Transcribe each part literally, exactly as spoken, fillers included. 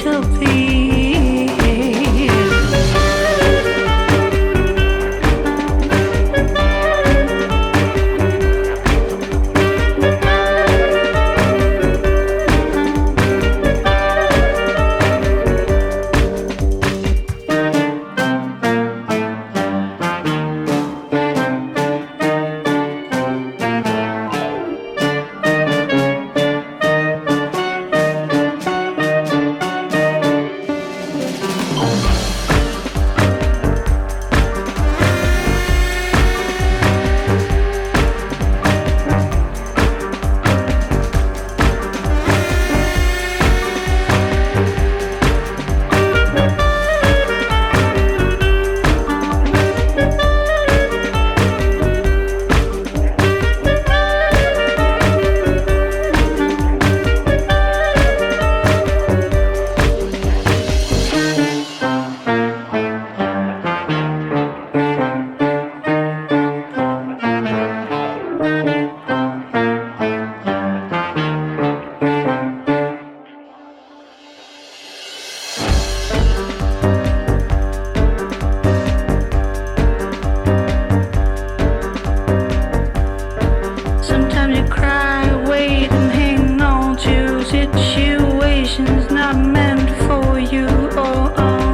shall be. Sometimes you cry, wait and hang on to situations not meant for you. Oh, oh.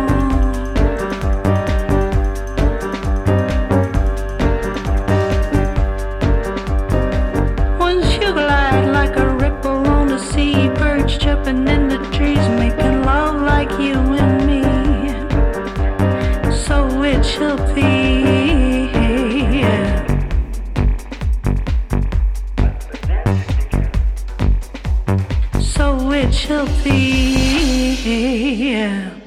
Once you glide like a ripple on the sea, birds jumping in the trees, making love like you and me. So it shall be. So it shall be.